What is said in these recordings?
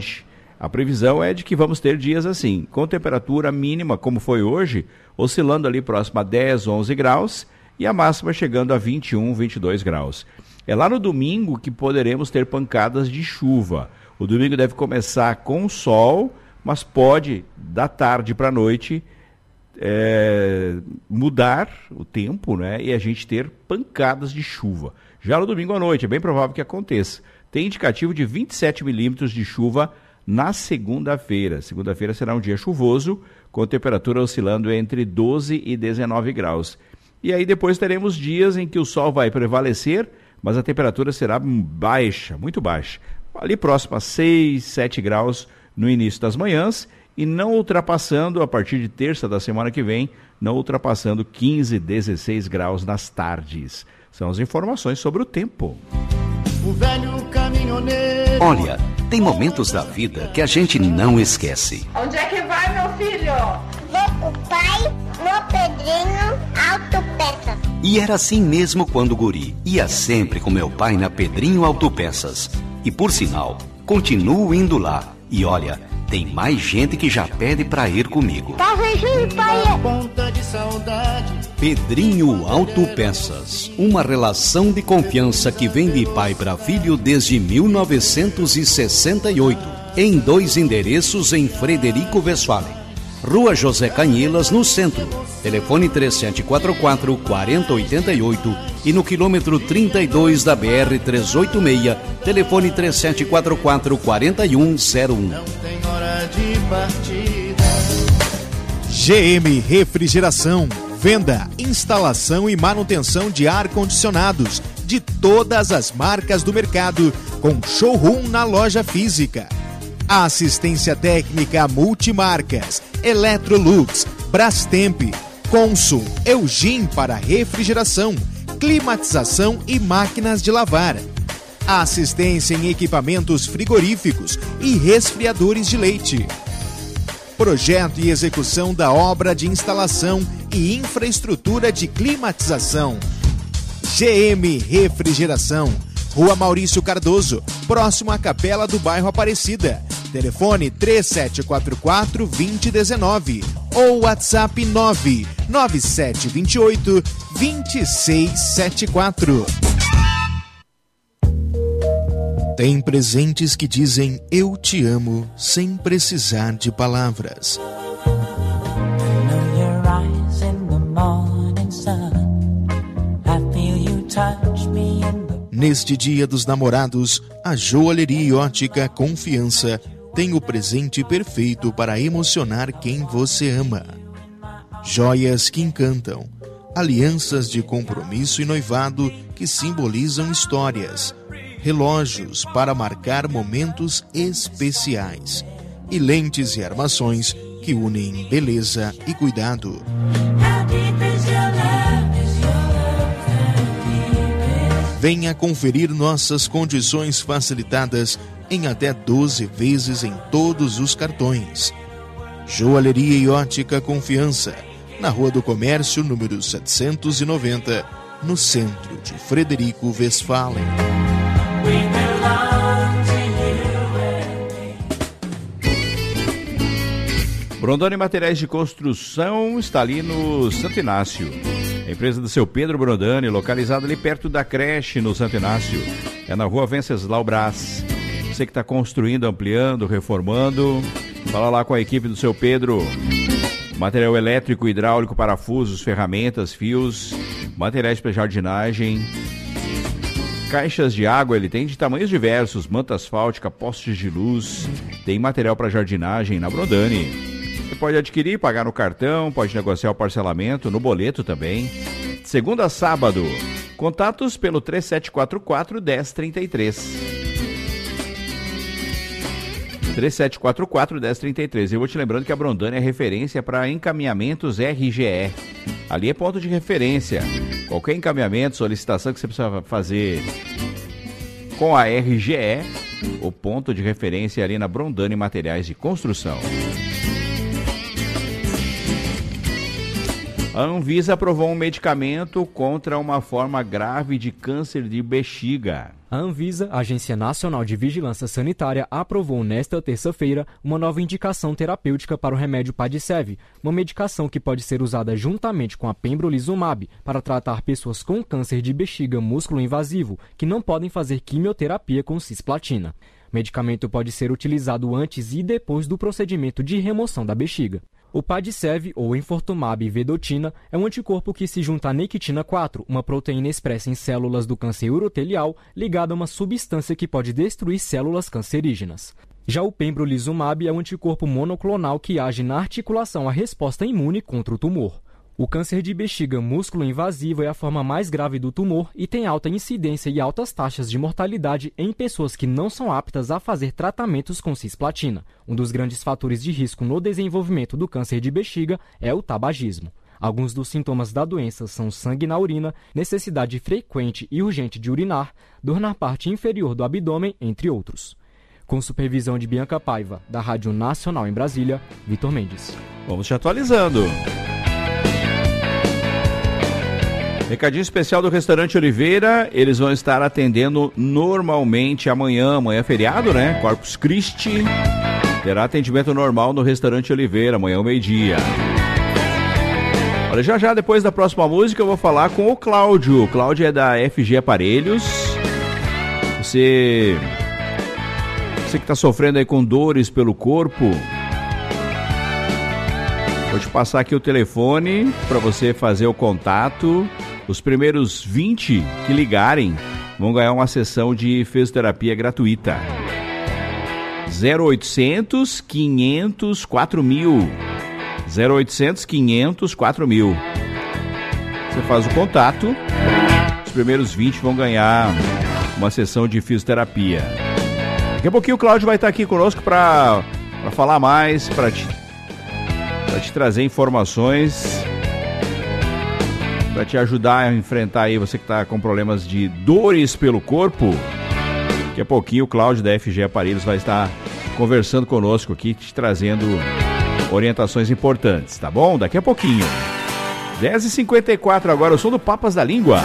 A previsão é de que vamos ter dias assim, com temperatura mínima, como foi hoje, oscilando ali próximo a 10, 11 graus e a máxima chegando a 21, 22 graus. É lá no domingo que poderemos ter pancadas de chuva. O domingo deve começar com sol, mas pode, da tarde para a noite, mudar o tempo, né? E a gente ter pancadas de chuva. Já no domingo à noite, é bem provável que aconteça. Tem indicativo de 27 milímetros de chuva na segunda-feira. Segunda-feira será um dia chuvoso, com temperatura oscilando entre 12 e 19 graus. E aí depois teremos dias em que o sol vai prevalecer, mas a temperatura será baixa, muito baixa. Ali próximo a 6, 7 graus no início das manhãs e não ultrapassando, a partir de terça da semana que vem, não ultrapassando 15, 16 graus nas tardes. São as informações sobre o tempo. O velho caminhoneiro. Olha, tem momentos da vida que a gente não esquece. Onde é que vai, meu filho? Vou com o pai no Pedrinho Autopeças. E era assim mesmo quando guri. Ia sempre com meu pai na Pedrinho Autopeças. E por sinal, continuo indo lá. E olha, tem mais gente que já pede pra ir comigo. Tá beijinho, pai. Ponta de saudade. Pedrinho Autopeças, uma relação de confiança que vem de pai para filho desde 1968, em 2 endereços em Frederico Westphalen. Rua José Canhelas, no centro. Telefone 3744-4088 e no quilômetro 32 da BR-386, telefone 3744-4101. Não tem hora de partida. GM Refrigeração. Venda, instalação e manutenção de ar-condicionados de todas as marcas do mercado, com showroom na loja física. Assistência técnica multimarcas, Electrolux, Brastemp, Consul, Eugin para refrigeração, climatização e máquinas de lavar. Assistência em equipamentos frigoríficos e resfriadores de leite. Projeto e execução da obra de instalação e infraestrutura de climatização. GM Refrigeração, Rua Maurício Cardoso, próximo à Capela do Bairro Aparecida. Telefone 3744-2019 ou WhatsApp 99728-2674. Tem presentes que dizem eu te amo sem precisar de palavras. Neste Dia dos Namorados, a Joalheria e Ótica Confiança tem o presente perfeito para emocionar quem você ama. Joias que encantam, alianças de compromisso e noivado que simbolizam histórias, relógios para marcar momentos especiais e lentes e armações que unem beleza e cuidado. Venha conferir nossas condições facilitadas em até 12 vezes em todos os cartões. Joalheria e Ótica Confiança, na Rua do Comércio, número 790, no centro de Frederico Westphalen. Brondani Materiais de Construção está ali no Santo Inácio. A empresa do seu Pedro Brondani, localizada ali perto da creche no Santo Inácio. É na Rua Venceslau Brás. Você que está construindo, ampliando, reformando, fala lá com a equipe do seu Pedro. Material elétrico, hidráulico, parafusos, ferramentas, fios, materiais para jardinagem, caixas de água, ele tem de tamanhos diversos, manta asfáltica, postes de luz, tem material para jardinagem na Brondani. Você pode adquirir, pagar no cartão, pode negociar o parcelamento, no boleto também. Segunda a sábado, contatos pelo 3744-1033. 3744-1033. Eu vou te lembrando que a Brondani é referência para encaminhamentos RGE. Ali é ponto de referência. Qualquer encaminhamento, solicitação que você precisa fazer com a RGE, o ponto de referência ali na Brondani Materiais de Construção. A Anvisa aprovou um medicamento contra uma forma grave de câncer de bexiga. A Anvisa, Agência Nacional de Vigilância Sanitária, aprovou nesta terça-feira uma nova indicação terapêutica para o remédio Padcev, uma medicação que pode ser usada juntamente com a pembrolizumab para tratar pessoas com câncer de bexiga músculo-invasivo que não podem fazer quimioterapia com cisplatina. O medicamento pode ser utilizado antes e depois do procedimento de remoção da bexiga. O Padcev, ou enfortumab vedotina, é um anticorpo que se junta à nectina 4, uma proteína expressa em células do câncer urotelial ligada a uma substância que pode destruir células cancerígenas. Já o pembrolizumab é um anticorpo monoclonal que age na articulação à resposta imune contra o tumor. O câncer de bexiga músculo-invasivo é a forma mais grave do tumor e tem alta incidência e altas taxas de mortalidade em pessoas que não são aptas a fazer tratamentos com cisplatina. Um dos grandes fatores de risco no desenvolvimento do câncer de bexiga é o tabagismo. Alguns dos sintomas da doença são sangue na urina, necessidade frequente e urgente de urinar, dor na parte inferior do abdômen, entre outros. Com supervisão de Bianca Paiva, da Rádio Nacional em Brasília, Vitor Mendes. Vamos te atualizando. Recadinho especial do Restaurante Oliveira, eles vão estar atendendo normalmente amanhã é feriado, né? Corpus Christi, terá atendimento normal no Restaurante Oliveira, amanhã ao meio-dia. Olha, já depois da próxima música eu vou falar com o Cláudio. O Cláudio é da FG Aparelhos. Você que está sofrendo aí com dores pelo corpo, vou te passar aqui o telefone para você fazer o contato. Os primeiros 20 que ligarem vão ganhar uma sessão de fisioterapia gratuita. 0800 500 4000. 0800 500 4000. Você faz o contato, os primeiros 20 vão ganhar uma sessão de fisioterapia. Daqui a pouquinho o Cláudio vai estar aqui conosco para falar mais, para te trazer informações, para te ajudar a enfrentar aí você que está com problemas de dores pelo corpo. Daqui a pouquinho o Cláudio da FG Aparelhos vai estar conversando conosco aqui, te trazendo orientações importantes, tá bom? Daqui a pouquinho. 10h54 agora, o som do Papas da Língua.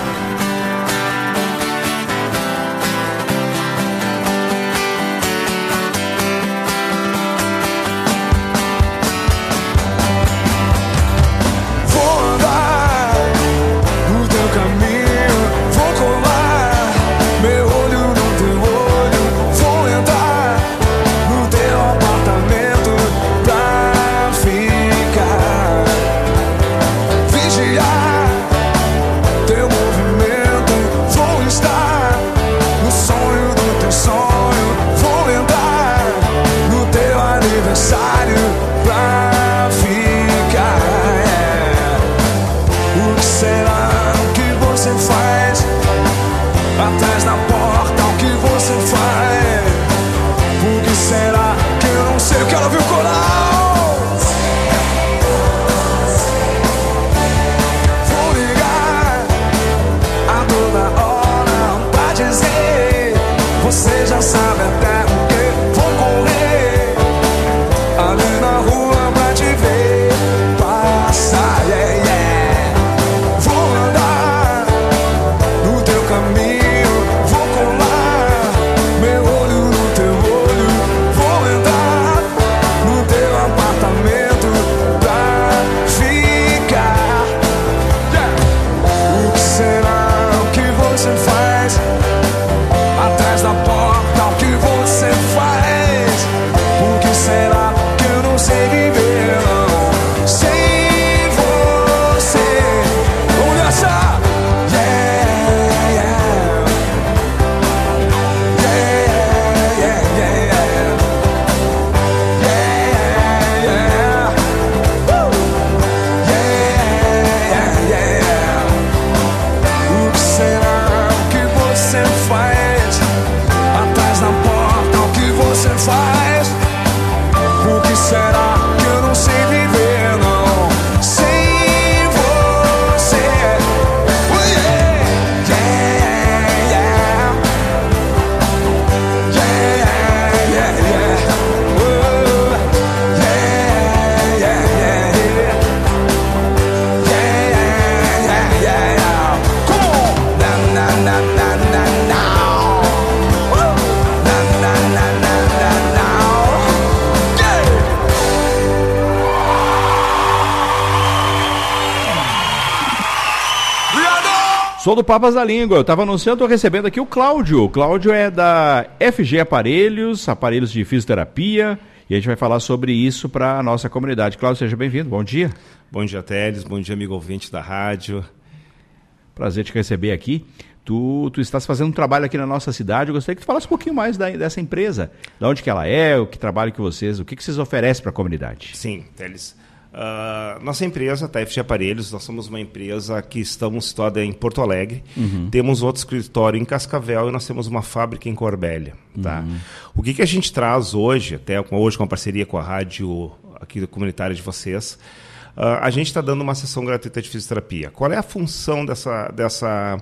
Meu olho no teu olho, vou entrar no teu Sou do Papas da Língua. Eu estava anunciando, estou recebendo aqui o Cláudio. O Cláudio é da FG Aparelhos de fisioterapia. E a gente vai falar sobre isso para a nossa comunidade. Cláudio, seja bem-vindo. Bom dia. Bom dia, Teles. Bom dia, amigo ouvinte da rádio. Prazer te receber aqui. Tu estás fazendo um trabalho aqui na nossa cidade. Eu gostaria que tu falasse um pouquinho mais dessa empresa. De onde que ela é, o que trabalho que vocês, o que vocês oferecem para a comunidade. Sim, Teles. Nossa empresa, a FG Aparelhos, nós somos uma empresa que estamos situada em Porto Alegre. Temos outro escritório em Cascavel e nós temos uma fábrica em Corbélia. Tá? O que a gente traz hoje, até hoje com a parceria com a rádio aqui comunitária de vocês, a gente está dando uma sessão gratuita de fisioterapia. Qual é a função dessa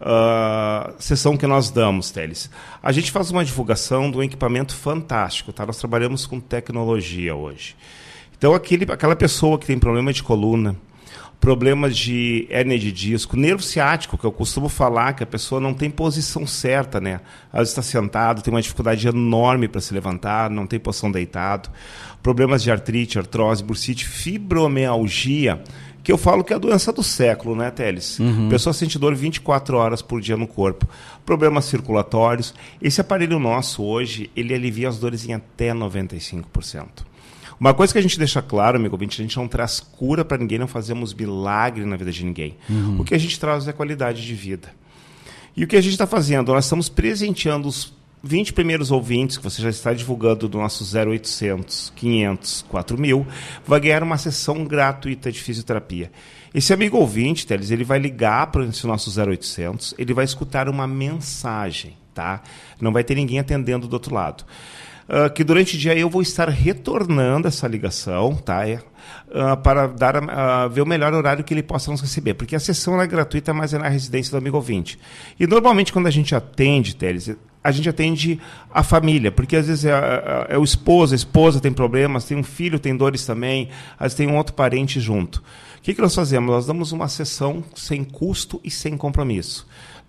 sessão que nós damos, Teles? A gente faz uma divulgação de um equipamento fantástico. Tá? Nós trabalhamos com tecnologia hoje. Então, aquela pessoa que tem problema de coluna, problemas de hérnia de disco, nervo ciático, que eu costumo falar que a pessoa não tem posição certa, né? Ela está sentada, tem uma dificuldade enorme para se levantar, não tem posição deitado, problemas de artrite, artrose, bursite, fibromialgia, que eu falo que é a doença do século, né, Teles? A pessoa sente dor 24 horas por dia no corpo, problemas circulatórios. Esse aparelho nosso hoje, ele alivia as dores em até 95%. Uma coisa que a gente deixa claro, amigo ouvinte, a gente não traz cura para ninguém, não fazemos milagre na vida de ninguém. O que a gente traz é qualidade de vida. E o que a gente está fazendo? Nós estamos presenteando os 20 primeiros ouvintes, que você já está divulgando do nosso 0800, 500, 4000, vai ganhar uma sessão gratuita de fisioterapia. Esse amigo ouvinte, Teles, ele vai ligar para esse nosso 0800, ele vai escutar uma mensagem, tá? Não vai ter ninguém atendendo do outro lado. Que durante o dia eu vou estar retornando essa ligação, tá? Para ver o melhor horário que ele possa nos receber. Porque a sessão é gratuita, mas é na residência do amigo ouvinte. E normalmente quando a gente atende, Teles, a gente atende a família, porque às vezes é o esposo, a esposa tem problemas, tem um filho, tem dores também, às vezes tem um outro parente junto. O que nós fazemos? Nós damos uma sessão sem custo e sem compromisso,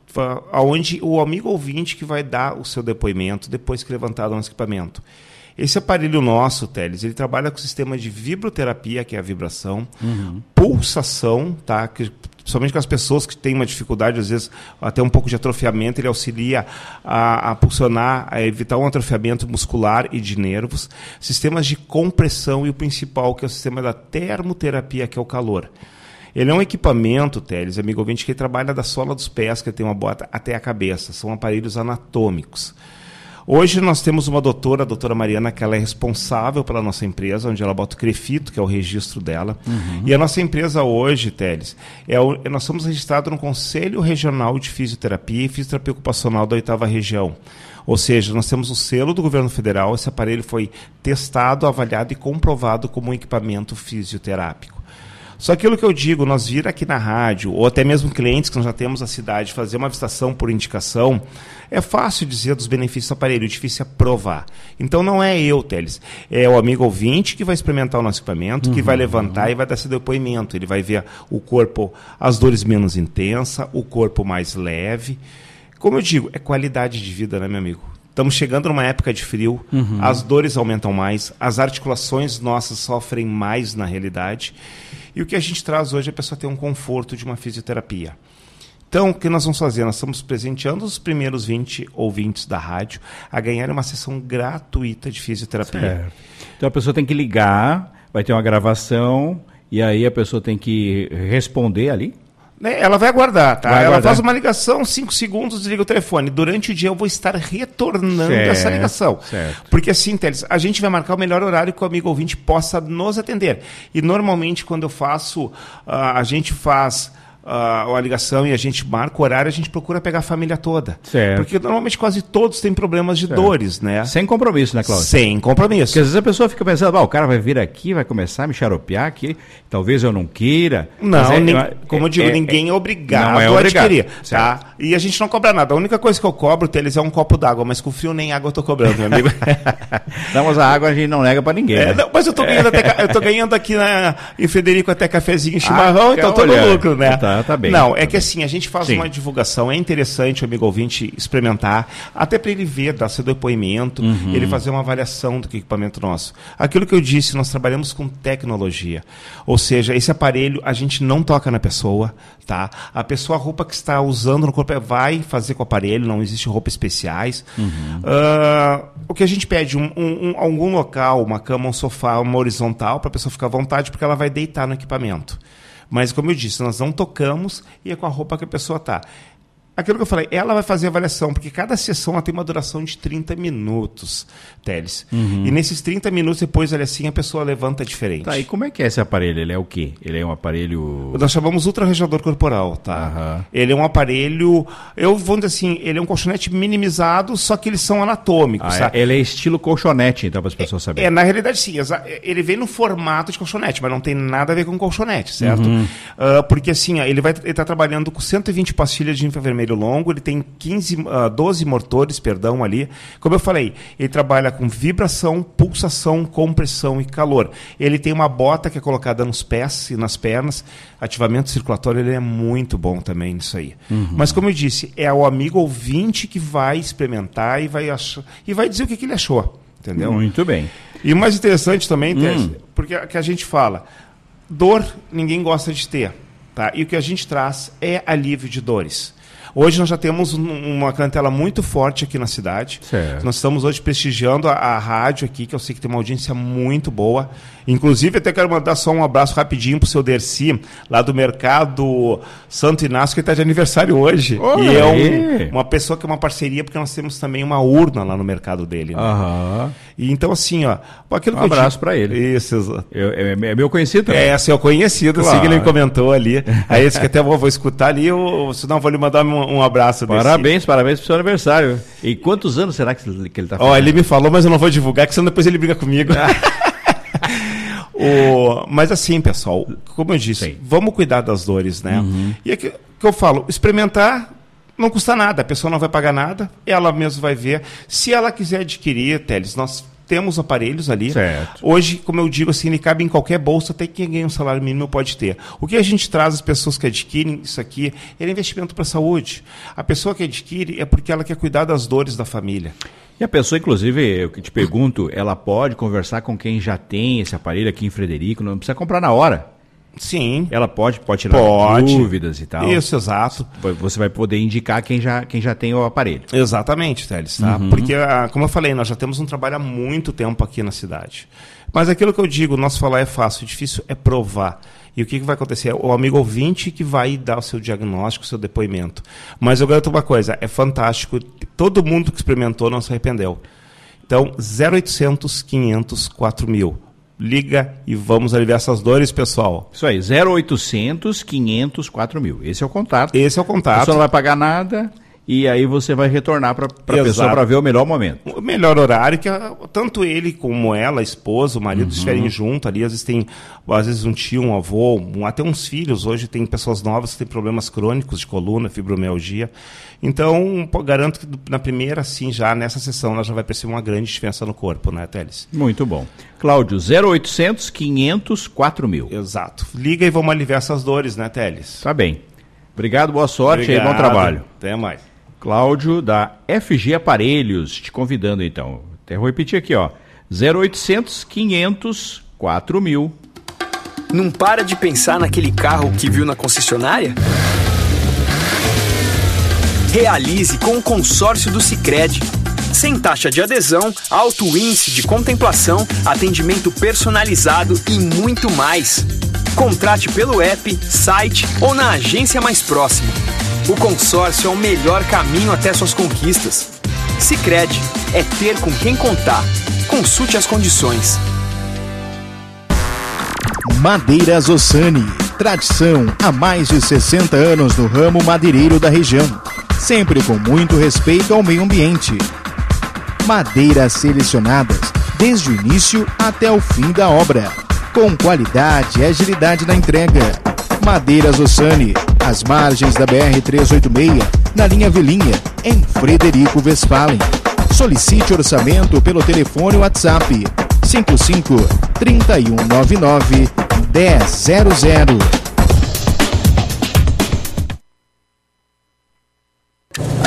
onde o amigo ouvinte que vai dar o seu depoimento depois que levantar o nosso equipamento. Esse aparelho nosso, Teles, ele trabalha com o sistema de vibroterapia, que é a vibração, pulsação, tá? Que, somente com as pessoas que têm uma dificuldade, às vezes até um pouco de atrofiamento, ele auxilia a pulsionar, a evitar um atrofiamento muscular e de nervos, sistemas de compressão e o principal, que é o sistema da termoterapia, que é o calor. Ele é um equipamento, Teles, amigo ouvinte, que trabalha da sola dos pés, que tem uma bota, até a cabeça. São aparelhos anatômicos. Hoje nós temos uma doutora, a doutora Mariana, que ela é responsável pela nossa empresa, onde ela bota o CREFITO, que é o registro dela. E a nossa empresa hoje, Teles, nós somos registrados no Conselho Regional de Fisioterapia e Fisioterapia Ocupacional da 8ª Região. Ou seja, nós temos o selo do governo federal, esse aparelho foi testado, avaliado e comprovado como um equipamento fisioterápico. Só aquilo que eu digo, nós vir aqui na rádio, ou até mesmo clientes que nós já temos na cidade, fazer uma visitação por indicação, é fácil dizer dos benefícios do aparelho, difícil é provar. Então não é eu, Teles, é o amigo ouvinte que vai experimentar o nosso equipamento, que vai levantar e vai dar esse depoimento. Ele vai ver o corpo, as dores menos intensas, o corpo mais leve. Como eu digo, é qualidade de vida, né, meu amigo? Estamos chegando numa época de frio, as dores aumentam mais, as articulações nossas sofrem mais na realidade. E o que a gente traz hoje é a pessoa ter um conforto de uma fisioterapia. Então, o que nós vamos fazer? Nós estamos presenteando os primeiros 20 ouvintes da rádio a ganhar uma sessão gratuita de fisioterapia. Certo. Então a pessoa tem que ligar, vai ter uma gravação, e aí a pessoa tem que responder ali? Ela vai aguardar, tá? Ela faz uma ligação, 5 segundos, desliga o telefone. Durante o dia eu vou estar retornando essa ligação. Certo. Porque assim, Teles, a gente vai marcar o melhor horário que o amigo ouvinte possa nos atender. E normalmente quando eu faço, a gente faz a ligação e a gente marca o horário, a gente procura pegar a família toda. Certo. Porque normalmente quase todos têm problemas de dores, né? Sem compromisso, né, Cláudio? Sem compromisso. Porque às vezes a pessoa fica pensando, o cara vai vir aqui, vai começar a me xaropear aqui, talvez eu não queira. Não, como eu digo, ninguém é obrigado a adquirir. Tá? E a gente não cobra nada. A única coisa que eu cobro, Teles, é um copo d'água, mas com frio nem água eu tô cobrando, meu amigo. Não, mas a água a gente não nega pra ninguém. Né? Não, mas eu tô ganhando aqui em Frederico até cafezinho e chimarrão, então tô no lucro, né? Tá Tá bem. Não, é tá que bem. assim, a gente faz Sim. uma divulgação, é interessante o amigo ouvinte experimentar, até para ele ver, dar seu depoimento, ele fazer uma avaliação do equipamento nosso. Aquilo que eu disse, nós trabalhamos com tecnologia, ou seja, esse aparelho a gente não toca na pessoa, tá? A pessoa, a roupa que está usando no corpo, vai fazer com o aparelho, não existe roupa especiais. O que a gente pede, algum local, uma cama, um sofá, uma horizontal, para a pessoa ficar à vontade, porque ela vai deitar no equipamento. Mas, como eu disse, nós não tocamos e é com a roupa que a pessoa está. Aquilo que eu falei, ela vai fazer a avaliação, porque cada sessão ela tem uma duração de 30 minutos, Teles. E nesses 30 minutos, depois, olha assim, a pessoa levanta diferente. Tá, e como é que é esse aparelho? Ele é o quê? Ele é um aparelho... Nós chamamos ultrarradiador corporal, tá? Ele é um aparelho, vou dizer assim, ele é um colchonete minimizado, só que eles são anatômicos, sabe? Ele é estilo colchonete, então, para as pessoas saberem. Na realidade, sim. Ele vem no formato de colchonete, mas não tem nada a ver com colchonete, certo? Porque, assim, ele está trabalhando com 120 pastilhas de infravermelho longo, ele tem 12 motores, ali. Como eu falei, ele trabalha com vibração, pulsação, compressão e calor. Ele tem uma bota que é colocada nos pés e nas pernas. Ativamento circulatório, ele é muito bom também nisso aí. Mas, como eu disse, é o amigo ouvinte que vai experimentar e vai dizer o que ele achou. Entendeu? Muito bem. E o mais interessante também, Tese, porque que a gente fala, dor ninguém gosta de ter, tá? E o que a gente traz é alívio de dores. Hoje nós já temos uma clientela muito forte aqui na cidade. Certo. Nós estamos hoje prestigiando a rádio aqui, que eu sei que tem uma audiência muito boa. Inclusive, até quero mandar só um abraço rapidinho pro seu Dercy, lá do Mercado Santo Inácio, que está de aniversário hoje. E é uma pessoa que é uma parceria, porque nós temos também uma urna lá no mercado dele. Né? E então, assim, ó... Um abraço para ele. Isso, exato. É meu conhecido também. É, seu conhecido, claro. Assim que ele comentou ali. Aí esse que até vou escutar ali, senão vou lhe mandar um abraço. Parabéns pro seu aniversário. E quantos anos será que ele está fazendo? Ele me falou, mas eu não vou divulgar, que senão depois ele briga comigo. Mas assim, pessoal, como eu disse, vamos cuidar das dores, né? E é que eu falo, experimentar não custa nada, a pessoa não vai pagar nada, ela mesma vai ver. Se ela quiser adquirir, Teles, nós temos aparelhos ali. Certo. Hoje, como eu digo assim, ele cabe em qualquer bolsa, até quem ganha um salário mínimo pode ter. O que a gente traz às pessoas que adquirem isso aqui é investimento para a saúde. A pessoa que adquire é porque ela quer cuidar das dores da família. E a pessoa, inclusive, eu te pergunto, ela pode conversar com quem já tem esse aparelho aqui em Frederico, não precisa comprar na hora. Sim. Ela pode tirar dúvidas e tal. Isso, exato. Você vai poder indicar quem já tem o aparelho. Exatamente, Teles, tá? Porque, como eu falei, nós já temos um trabalho há muito tempo aqui na cidade. Mas aquilo que eu digo, nosso falar é fácil, o difícil é provar. E o que vai acontecer? É o amigo ouvinte que vai dar o seu diagnóstico, o seu depoimento. Mas eu garanto uma coisa, é fantástico. Todo mundo que experimentou não se arrependeu. Então, 0800 500 4000. Liga e vamos aliviar essas dores, pessoal. Isso aí, 0800 500 4000. Esse é o contato. Esse é o contato. A pessoa não vai pagar nada e aí você vai retornar para a pessoa para ver o melhor momento. O melhor horário, que tanto ele como ela, a esposa, o marido, estiverem junto ali. Às vezes tem um tio, um avô, até uns filhos. Hoje tem pessoas novas que têm problemas crônicos de coluna, fibromialgia. Então, garanto que na primeira, sim, já nessa sessão, ela já vai perceber uma grande diferença no corpo, né, Teles? Muito bom. Cláudio, 0800 500 4000. Exato. Liga e vamos aliviar essas dores, né, Teles? Tá bem. Obrigado, boa sorte e bom trabalho. Até mais. Cláudio, da FG Aparelhos, te convidando então. Até vou repetir aqui, ó. 0800 500 4000. Não para de pensar naquele carro que viu na concessionária? Realize com o consórcio do Sicredi. Sem taxa de adesão, alto índice de contemplação, atendimento personalizado e muito mais. Contrate pelo app, site ou na agência mais próxima. O consórcio é o melhor caminho até suas conquistas. Sicredi é ter com quem contar. Consulte as condições. Madeiras Ossani. Tradição há mais de 60 anos no ramo madeireiro da região. Sempre com muito respeito ao meio ambiente. Madeiras selecionadas desde o início até o fim da obra. Com qualidade e agilidade na entrega. Madeiras Ossani, às margens da BR-386, na linha Vilinha, em Frederico Westphalen. Solicite orçamento pelo telefone WhatsApp 55 3199 1000.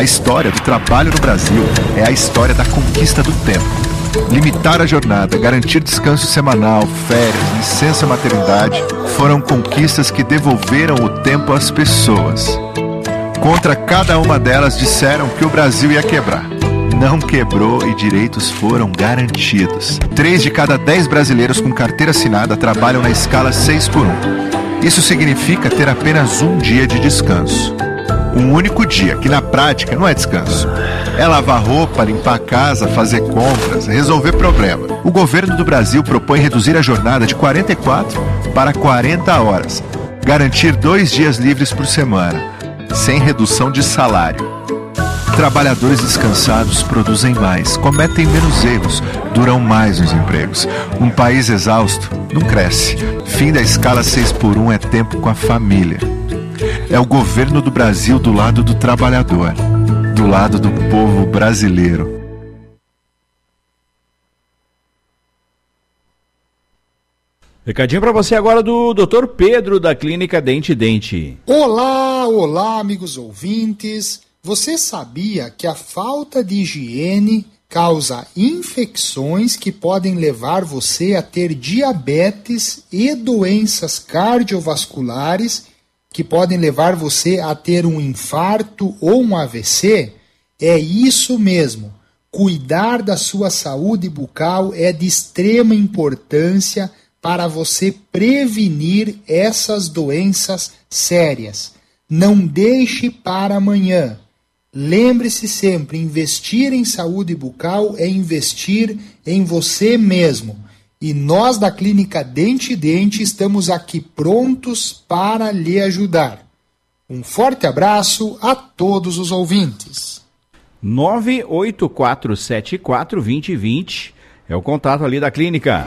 A história do trabalho no Brasil é a história da conquista do tempo. Limitar a jornada, garantir descanso semanal, férias, licença maternidade, foram conquistas que devolveram o tempo às pessoas. Contra cada uma delas disseram que o Brasil ia quebrar. Não quebrou e direitos foram garantidos. 3 de cada 10 brasileiros com carteira assinada trabalham na escala 6x1. Isso significa ter apenas um dia de descanso. Um único dia, que na prática não é descanso. É lavar roupa, limpar a casa, fazer compras, resolver problema. O governo do Brasil propõe reduzir a jornada de 44 para 40 horas. Garantir 2 dias livres por semana, sem redução de salário. Trabalhadores descansados produzem mais, cometem menos erros, duram mais nos empregos. Um país exausto não cresce. Fim da escala 6x1 é tempo com a família. É o governo do Brasil do lado do trabalhador, do lado do povo brasileiro. Recadinho para você agora do Dr. Pedro, da Clínica Dente Dente. Olá, amigos ouvintes. Você sabia que a falta de higiene causa infecções que podem levar você a ter diabetes e doenças cardiovasculares que podem levar você a ter um infarto ou um AVC? É isso mesmo. Cuidar da sua saúde bucal é de extrema importância para você prevenir essas doenças sérias. Não deixe para amanhã. Lembre-se sempre, investir em saúde bucal é investir em você mesmo. E nós da Clínica Dente Dente estamos aqui prontos para lhe ajudar. Um forte abraço a todos os ouvintes. 984742020 é o contato ali da clínica.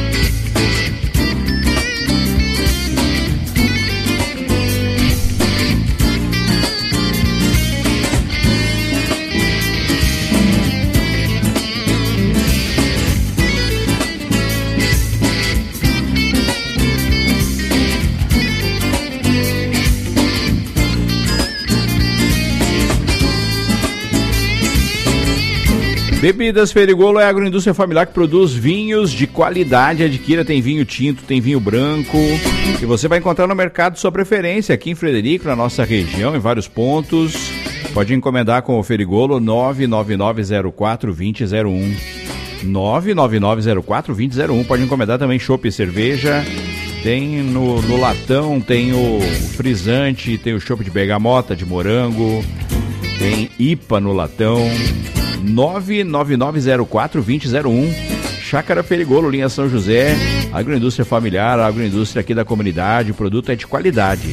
Bebidas Perigolo é a agroindústria familiar que produz vinhos de qualidade. Adquira, tem vinho tinto, tem vinho branco, que você vai encontrar no mercado de sua preferência, aqui em Frederico, na nossa região, em vários pontos. Pode encomendar com o Perigolo 999042001. 999042001. Pode encomendar também chopp e cerveja. Tem no latão, tem o frisante, tem o chopp de bergamota, de morango, tem IPA no latão. 999042001. Chácara Perigolo, linha São José. Agroindústria familiar, agroindústria aqui da comunidade. O produto é de qualidade.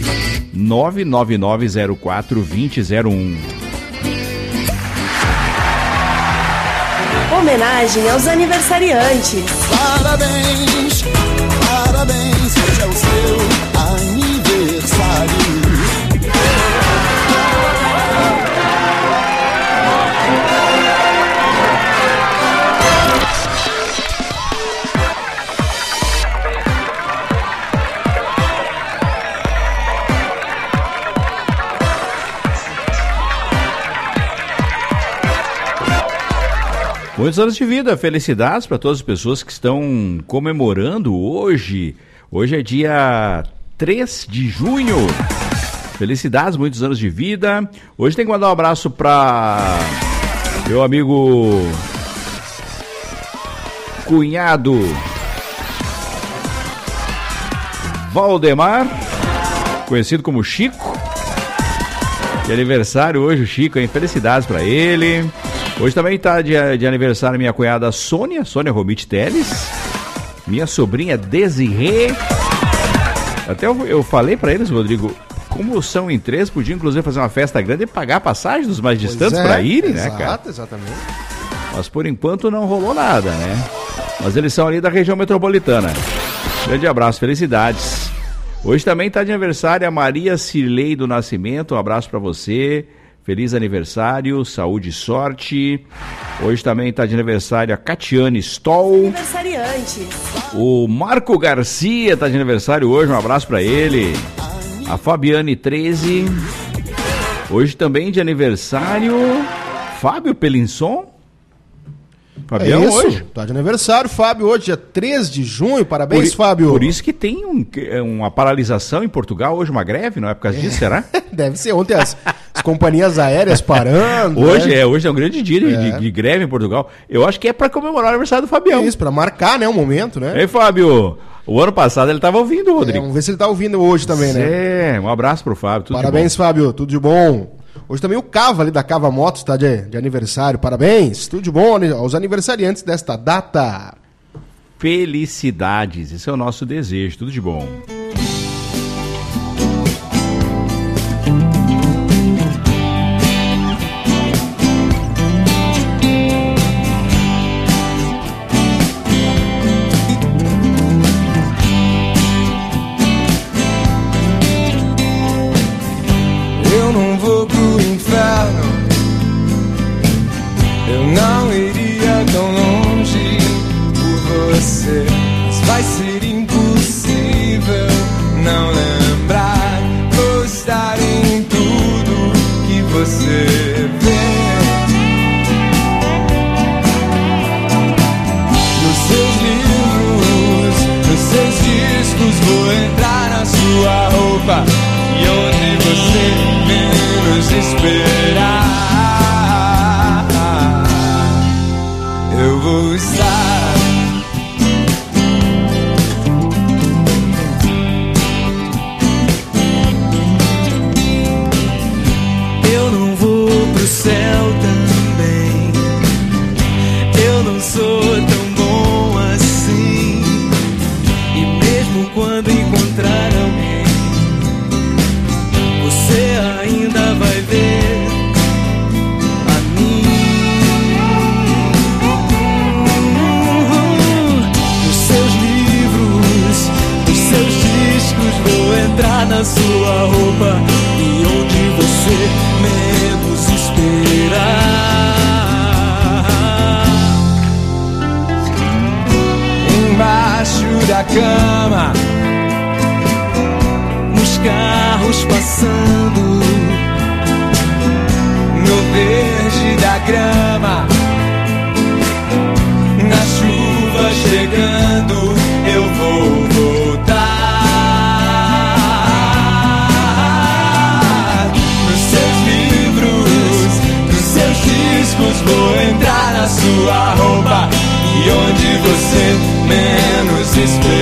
999042001. Homenagem aos aniversariantes. Parabéns, parabéns, hoje é o seu aniversário. Muitos anos de vida, felicidades para todas as pessoas que estão comemorando hoje. Hoje é dia 3 de junho. Felicidades, muitos anos de vida. Hoje tem que mandar um abraço para meu amigo cunhado Valdemar, conhecido como Chico. De aniversário hoje o Chico, hein? Felicidades para ele. Hoje também está de aniversário minha cunhada Sônia Romit Teles, minha sobrinha Desirê. Até eu falei para eles, Rodrigo, como são em 3, podiam inclusive fazer uma festa grande e pagar a passagem dos mais distantes para irem, né, cara? Exatamente. Mas por enquanto não rolou nada, né? Mas eles são ali da região metropolitana. Grande abraço, felicidades. Hoje também está de aniversário a Maria Cirlei do Nascimento, um abraço para você. Feliz aniversário, saúde e sorte. Hoje também está de aniversário a Catiane Stoll. O Marco Garcia está de aniversário hoje, um abraço para ele. A Fabiane 13. Hoje também de aniversário, Fábio Pelinson. Fabião hoje. Tá de aniversário, Fábio, hoje, dia 3 de junho. Parabéns, Fábio. Por isso que tem uma paralisação em Portugal, hoje uma greve, não é por causa disso, será? Deve ser, ontem as companhias aéreas parando. Hoje, né? Hoje é um grande dia de greve em Portugal. Eu acho que é para comemorar o aniversário do Fabião. Isso, para marcar, né, um momento, né? Ei, Fábio, o ano passado ele estava ouvindo, Rodrigo. Vamos ver se ele está ouvindo hoje também, né? Um abraço pro Fábio, tudo Parabéns, Fábio, tudo de bom. Hoje também o Cava ali da Cava Motos está de aniversário. Parabéns, tudo de bom aos aniversariantes desta data. Felicidades, esse é o nosso desejo, tudo de bom. Eu não iria tão longe por você, mas vai ser impossível não lembrar. Vou estar em tudo que você vê. Nos seus livros, nos seus discos, vou entrar na sua roupa e onde você menos esperar. Eu vou estar. Eu não vou pro céu também. Eu não sou tão bom assim. E mesmo quando encontrar alguém, você ainda vai ver. Vou entrar na sua roupa e onde você menos esperar. Embaixo da cama, nos carros passando, no verde da grama, na chuva chegando, eu vou voltar. Vou entrar na sua roupa e onde você menos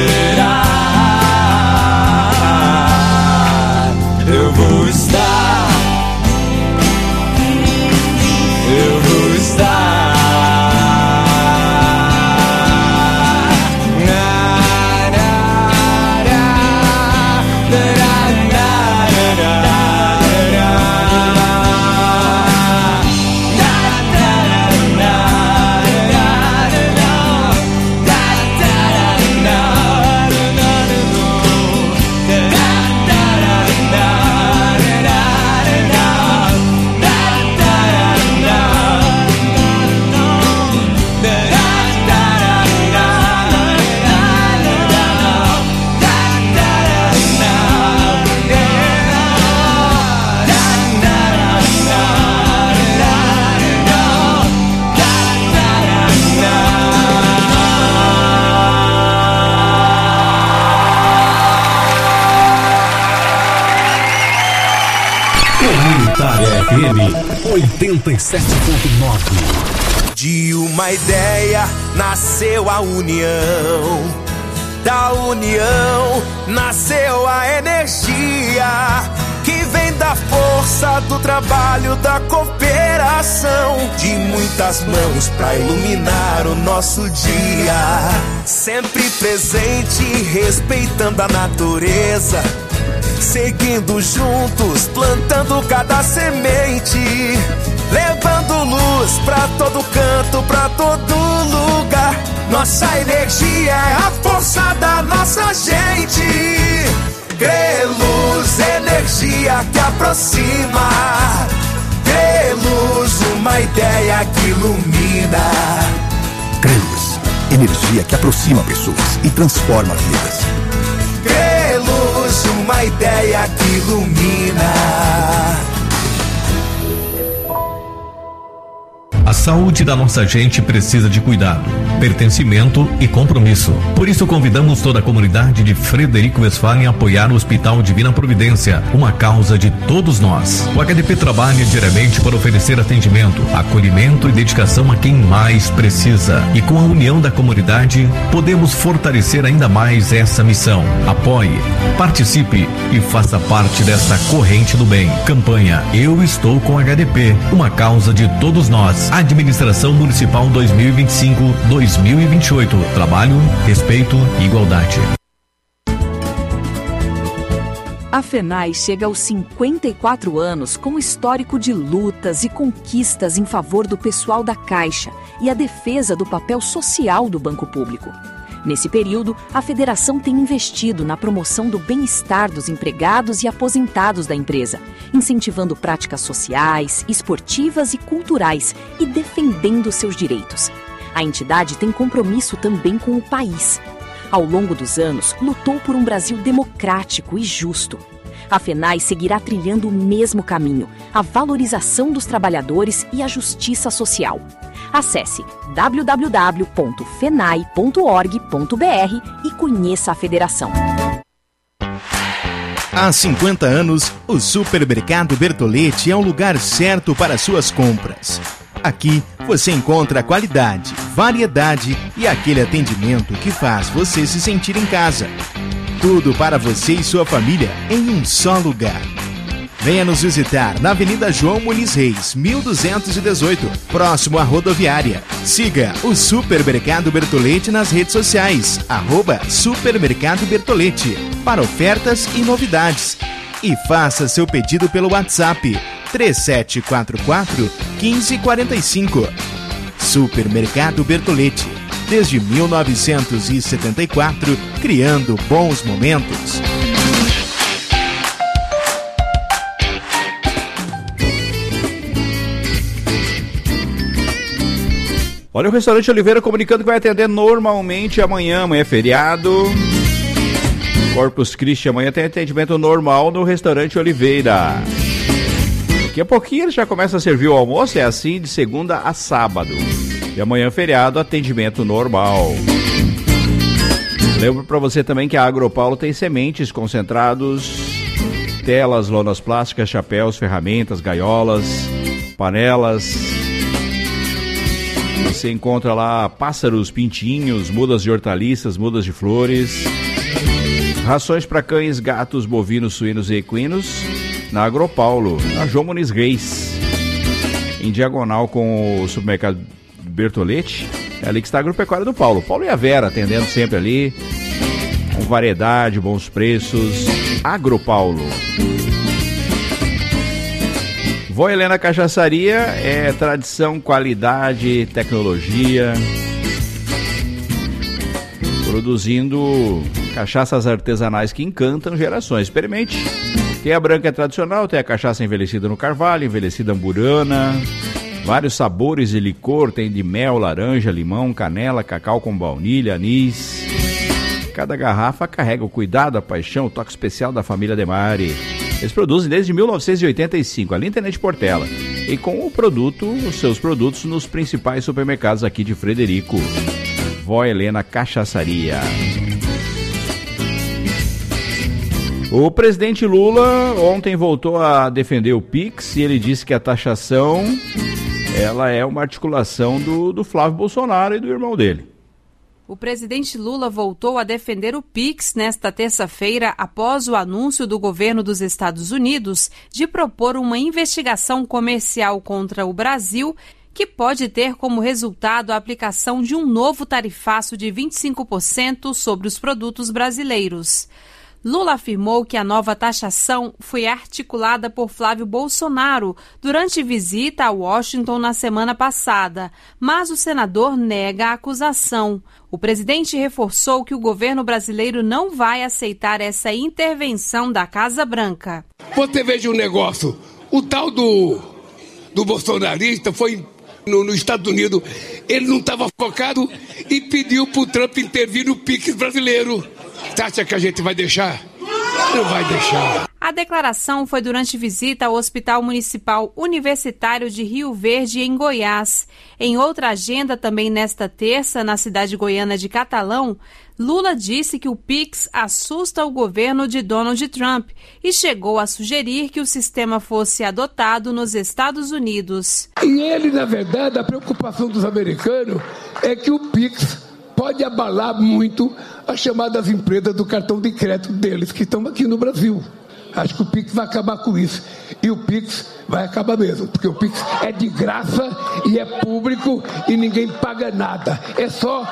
esperar, eu vou estar. Eu vou estar. FM 87.9. De uma ideia nasceu a união, da união nasceu a energia que vem da força do trabalho, da cooperação, de muitas mãos pra iluminar o nosso dia. Sempre presente, respeitando a natureza, seguindo juntos, plantando cada semente, levando luz pra todo canto, pra todo lugar. Nossa energia é a força da nossa gente. Crê-luz, energia que aproxima. Crê-luz, uma ideia que ilumina. Crê-luz, energia que aproxima pessoas e transforma vidas. Crê-luz, uma ideia que ilumina. A saúde da nossa gente precisa de cuidado, pertencimento e compromisso. Por isso convidamos toda a comunidade de Frederico Westphalen a apoiar o Hospital Divina Providência, uma causa de todos nós. O HDP trabalha diariamente para oferecer atendimento, acolhimento e dedicação a quem mais precisa. E com a união da comunidade, podemos fortalecer ainda mais essa missão. Apoie, participe e faça parte desta corrente do bem. Campanha Eu Estou com HDP, uma causa de todos nós. Administração Municipal 2025-2028. Trabalho, respeito e igualdade. A FENAI chega aos 54 anos com histórico de lutas e conquistas em favor do pessoal da Caixa e a defesa do papel social do banco público. Nesse período, a federação tem investido na promoção do bem-estar dos empregados e aposentados da empresa, incentivando práticas sociais, esportivas e culturais e defendendo seus direitos. A entidade tem compromisso também com o país. Ao longo dos anos, lutou por um Brasil democrático e justo. A FENAI seguirá trilhando o mesmo caminho, a valorização dos trabalhadores e a justiça social. Acesse www.fenai.org.br e conheça a federação. Há 50 anos, o Supermercado Bertolletti é o lugar certo para suas compras. Aqui você encontra qualidade, variedade e aquele atendimento que faz você se sentir em casa. Tudo para você e sua família em um só lugar. Venha nos visitar na Avenida João Muniz Reis, 1218, próximo à rodoviária. Siga o Supermercado Bertolletti nas redes sociais, @Supermercado Bertolletti, para ofertas e novidades. E faça seu pedido pelo WhatsApp 3744-1545. Supermercado Bertolletti, desde 1974, criando bons momentos. Olha, o restaurante Oliveira comunicando que vai atender normalmente amanhã. Amanhã é feriado. Corpus Christi, amanhã tem atendimento normal no restaurante Oliveira. Daqui a pouquinho ele já começa a servir o almoço, é assim de segunda a sábado. E amanhã é feriado, atendimento normal. Lembro para você também que a Agropaulo tem sementes, concentrados, telas, lonas plásticas, chapéus, ferramentas, gaiolas, panelas. Você encontra lá pássaros, pintinhos, mudas de hortaliças, mudas de flores, rações para cães, gatos, bovinos, suínos e equinos, na Agropaulo, na João Muniz Reis, em diagonal com o supermercado Bertolletti. É ali que está a Agropecuária do Paulo. Paulo e a Vera atendendo sempre ali, com variedade, bons preços. Agropaulo. Vó Helena Cachaçaria é tradição, qualidade, tecnologia, produzindo cachaças artesanais que encantam gerações. Experimente. Tem a branca tradicional, tem a cachaça envelhecida no carvalho, envelhecida amburana, vários sabores de licor, tem de mel, laranja, limão, canela, cacau com baunilha, anis. Cada garrafa carrega o cuidado, a paixão, o toque especial da família Demari. Eles produzem desde 1985, ali na Tenente Portela. E com o produto, os seus produtos nos principais supermercados aqui de Frederico. Vó Helena Cachaçaria. O presidente Lula ontem voltou a defender o PIX e ele disse que a taxação ela é uma articulação do Flávio Bolsonaro e do irmão dele. O presidente Lula voltou a defender o PIX nesta terça-feira após o anúncio do governo dos Estados Unidos de propor uma investigação comercial contra o Brasil que pode ter como resultado a aplicação de um novo tarifaço de 25% sobre os produtos brasileiros. Lula afirmou que a nova taxação foi articulada por Flávio Bolsonaro durante visita a Washington na semana passada, mas o senador nega a acusação. O presidente reforçou que o governo brasileiro não vai aceitar essa intervenção da Casa Branca. Você veja um negócio, o tal do bolsonarista foi nos Estados Unidos, ele não estava focado e pediu para o Trump intervir no PIX brasileiro. Você acha que a gente vai deixar? Não vai deixar. A A declaração foi durante visita ao Hospital Municipal Universitário de Rio Verde, em Goiás. Em outra agenda, também nesta terça, na cidade goiana de Catalão, Lula disse que o Pix assusta o governo de Donald Trump e chegou a sugerir que o sistema fosse adotado nos Estados Unidos. E ele, na verdade, a preocupação dos americanos é que o Pix pode abalar muito as chamadas empresas do cartão de crédito deles, que estão aqui no Brasil. Acho que o Pix vai acabar com isso. E o Pix vai acabar mesmo, porque o Pix é de graça e é público e ninguém paga nada. É só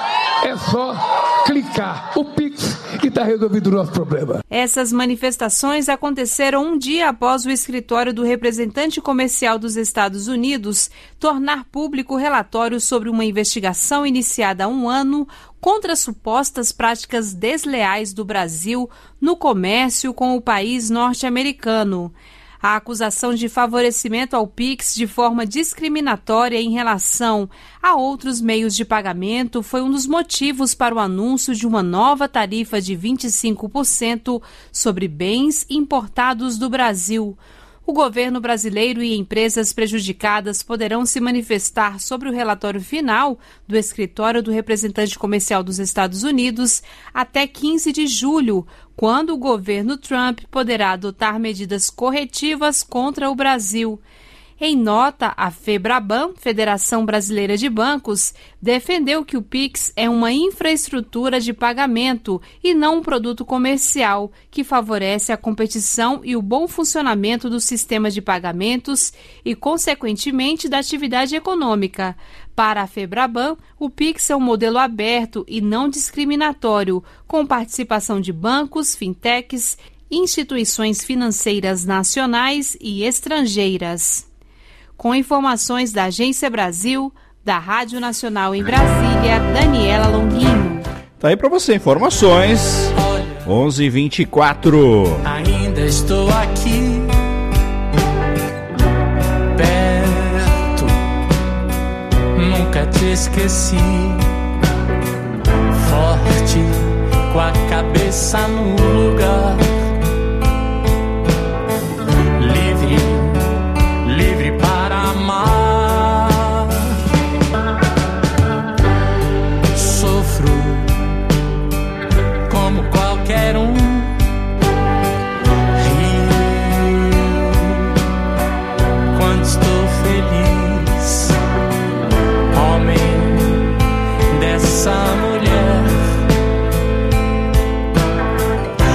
clicar o Pix e está resolvido o nosso problema. Essas manifestações aconteceram um dia após o escritório do representante comercial dos Estados Unidos tornar público o relatório sobre uma investigação iniciada há um ano contra supostas práticas desleais do Brasil no comércio com o país norte-americano. A acusação de favorecimento ao Pix de forma discriminatória em relação a outros meios de pagamento foi um dos motivos para o anúncio de uma nova tarifa de 25% sobre bens importados do Brasil. O governo brasileiro e empresas prejudicadas poderão se manifestar sobre o relatório final do escritório do representante comercial dos Estados Unidos até 15 de julho, quando o governo Trump poderá adotar medidas corretivas contra o Brasil. Em nota, a FEBRABAN, Federação Brasileira de Bancos, defendeu que o Pix é uma infraestrutura de pagamento e não um produto comercial, que favorece a competição e o bom funcionamento do sistema de pagamentos e, consequentemente, da atividade econômica. Para a FEBRABAN, o Pix é um modelo aberto e não discriminatório, com participação de bancos, fintechs, instituições financeiras nacionais e estrangeiras. Com informações da Agência Brasil, da Rádio Nacional em Brasília, Daniela Longuinho. Tá aí para você, informações. 11h24. Ainda estou aqui, perto, nunca te esqueci. Forte, com a cabeça no lugar. Livre para amar. Sofro como qualquer um. Rio quando estou feliz. Homem dessa mulher.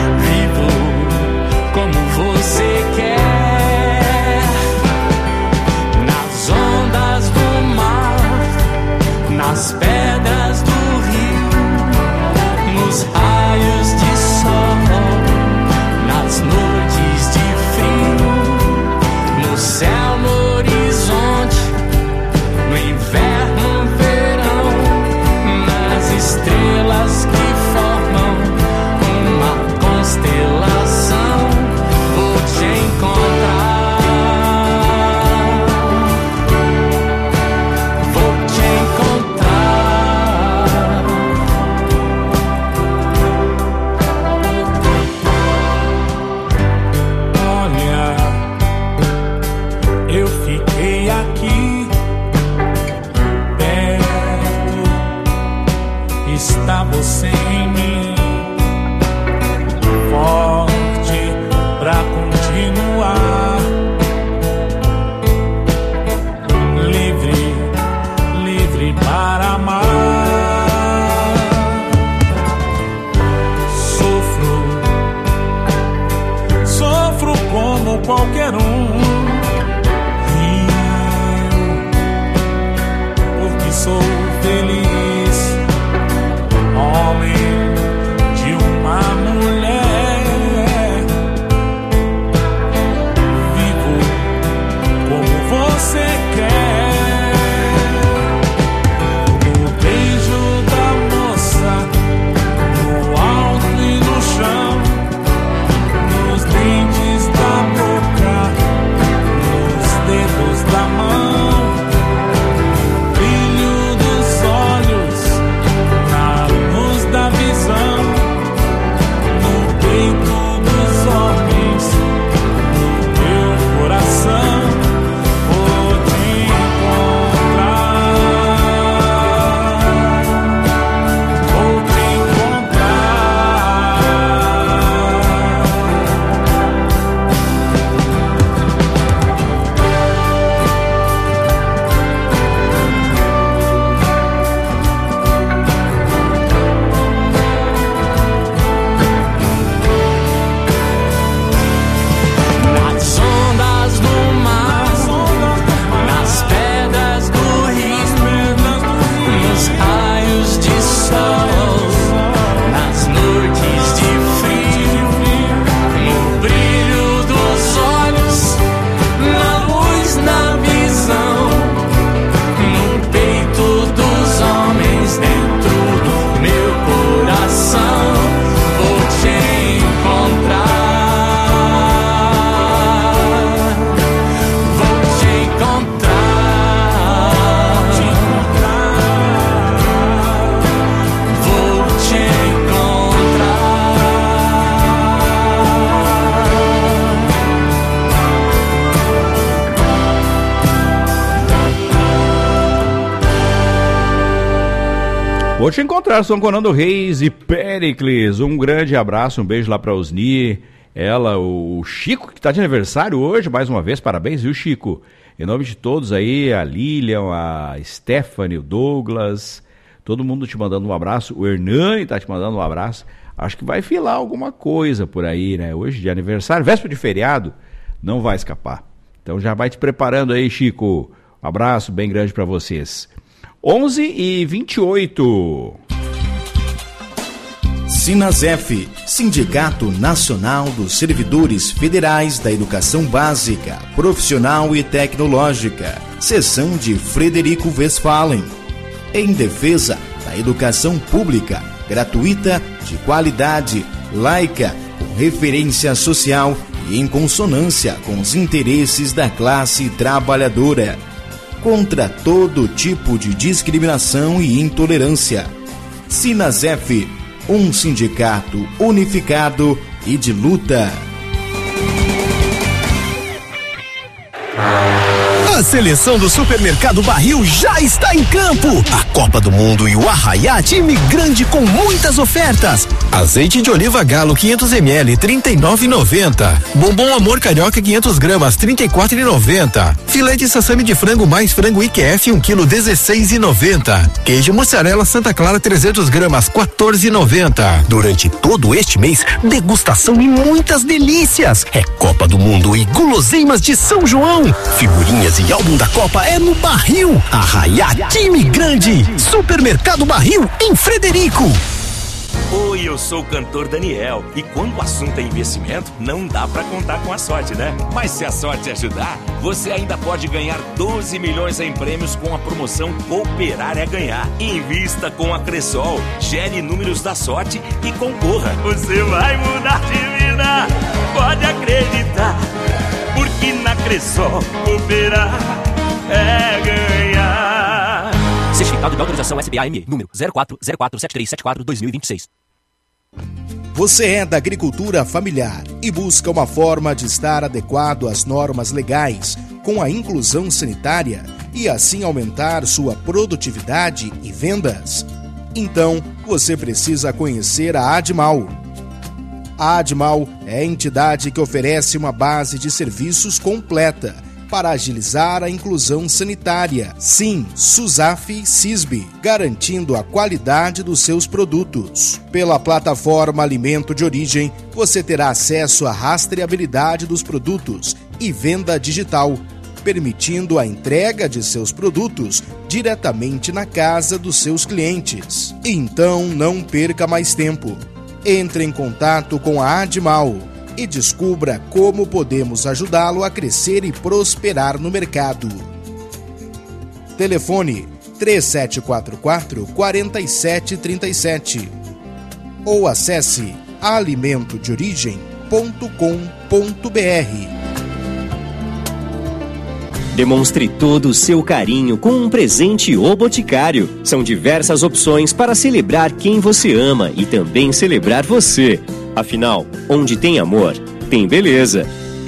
Vou te encontrar, São Conando Reis e Péricles. Um grande abraço, um beijo lá pra Osni. Ela, o Chico, que tá de aniversário hoje, mais uma vez, parabéns, viu, Chico? Em nome de todos aí, a Lilian, a Stephanie, o Douglas, todo mundo te mandando um abraço. O Hernani tá te mandando um abraço. Acho que vai filar alguma coisa por aí, né? Hoje de aniversário, véspera de feriado, não vai escapar. Então já vai te preparando aí, Chico. Um abraço bem grande pra vocês. 11h28. Sinasef, Sindicato Nacional dos Servidores Federais da Educação Básica, Profissional e Tecnológica, seção de Frederico Westphalen. Em defesa da educação pública, gratuita, de qualidade, laica, com referência social e em consonância com os interesses da classe trabalhadora. Contra todo tipo de discriminação e intolerância. Sinasef, um sindicato unificado e de luta. A seleção do Supermercado Barril já está em campo. A Copa do Mundo e o Arraiá, time grande com muitas ofertas. Azeite de oliva Galo 500 ml, 39,90. Bombom Amor Carioca 500 gramas, 34,90. Filé de sassami de frango mais frango IQF 1 kg, 16,90. Queijo mussarela Santa Clara 300 gramas, 14,90. Durante todo este mês, degustação e muitas delícias. É Copa do Mundo e guloseimas de São João. Figurinhas e álbum da Copa é no Barril. Arraiá, time grande. Supermercado Barril, em Frederico. Oi, eu sou o cantor Daniel. E quando o assunto é investimento, não dá pra contar com a sorte, né? Mas se a sorte ajudar, você ainda pode ganhar 12 milhões em prêmios com a promoção Cooperar é Ganhar. Invista com a Cressol, gere números da sorte e concorra. Você vai mudar de vida, pode acreditar. Porque na Cressol, cooperar é ganhar. Certificado de autorização SBAME, número 04047374-2026. Você é da agricultura familiar e busca uma forma de estar adequado às normas legais, com a inclusão sanitária e assim aumentar sua produtividade e vendas? Então, você precisa conhecer a Admal. A Admal é a entidade que oferece uma base de serviços completa para agilizar a inclusão sanitária. Sim, SUSAF-CISB, garantindo a qualidade dos seus produtos. Pela plataforma Alimento de Origem, você terá acesso à rastreabilidade dos produtos e venda digital, permitindo a entrega de seus produtos diretamente na casa dos seus clientes. Então, não perca mais tempo. Entre em contato com a Admal e descubra como podemos ajudá-lo a crescer e prosperar no mercado. Telefone 3744-4737 ou acesse alimentodeorigem.com.br. Demonstre todo o seu carinho com um presente O Boticário. São diversas opções para celebrar quem você ama e também celebrar você. Afinal, onde tem amor, tem beleza.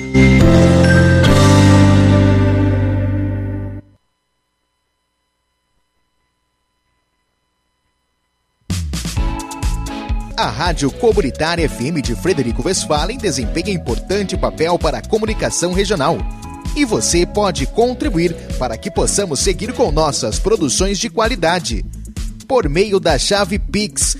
A Rádio Comunitária FM de Frederico Westphalen desempenha importante papel para a comunicação regional. E você pode contribuir para que possamos seguir com nossas produções de qualidade. Por meio da chave Pix,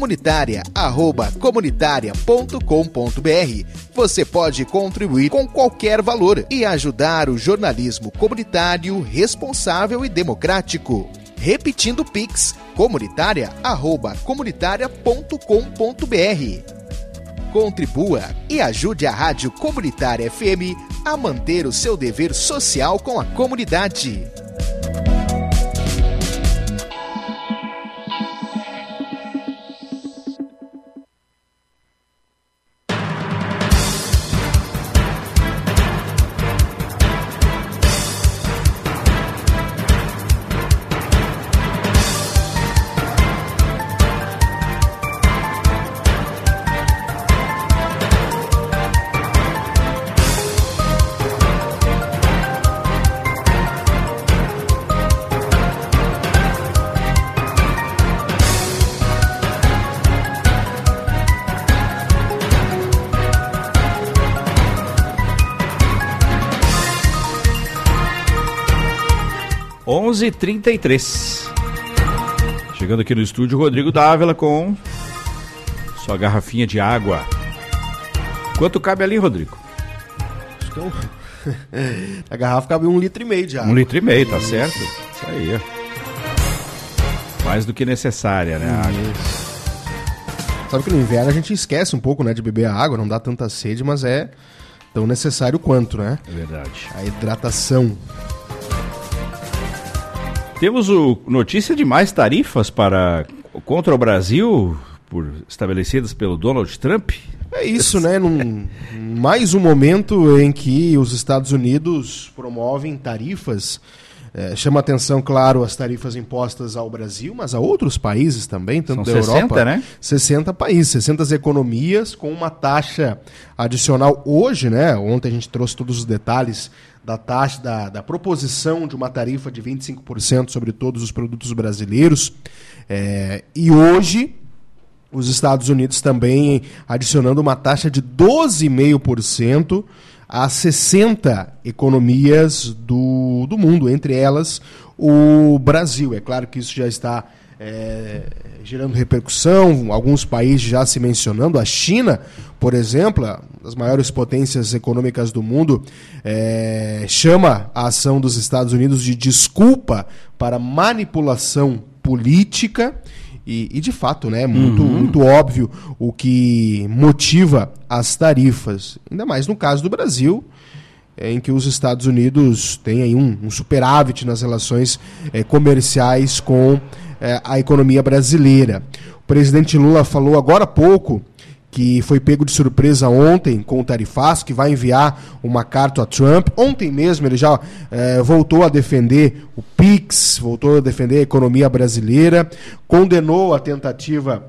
comunitaria@comunitaria.com.br, você pode contribuir com qualquer valor e ajudar o jornalismo comunitário responsável e democrático. Repetindo Pix, comunitaria@comunitaria.com.br. Contribua e ajude a Rádio Comunitária FM a manter o seu dever social com a comunidade. 11h33. Chegando aqui no estúdio, Rodrigo Dávila com sua garrafinha de água. Quanto cabe ali, Rodrigo? Acho que a garrafa cabe 1,5 litro de água. 1,5 litro, tá certo? Isso aí. Mais do que necessária, né? A água. Sabe que no inverno a gente esquece um pouco, né, de beber a água, não dá tanta sede, mas é tão necessário quanto, né? É verdade. A hidratação. Temos notícia de mais tarifas contra o Brasil estabelecidas pelo Donald Trump. É isso, né? Mais um momento em que os Estados Unidos promovem tarifas. Chama atenção, claro, as tarifas impostas ao Brasil, mas a outros países também, tanto São da 60, Europa. né? 60 países, 60 economias com uma taxa adicional hoje, né? Ontem a gente trouxe todos os detalhes da taxa, da proposição de uma tarifa de 25% sobre todos os produtos brasileiros. E hoje os Estados Unidos também adicionando uma taxa de 12,5% a 60 economias do mundo, entre elas o Brasil. É claro que isso já está gerando repercussão, alguns países já se mencionando. A China, por exemplo, uma das maiores potências econômicas do mundo, chama a ação dos Estados Unidos de desculpa para manipulação política. E de fato, né, muito óbvio o que motiva as tarifas, ainda mais no caso do Brasil, em que os Estados Unidos têm aí um superávit nas relações comerciais com a economia brasileira. O presidente Lula falou agora há pouco que foi pego de surpresa ontem com o tarifaço, que vai enviar uma carta a Trump. Ontem mesmo ele já voltou a defender o PIX, voltou a defender a economia brasileira, condenou a tentativa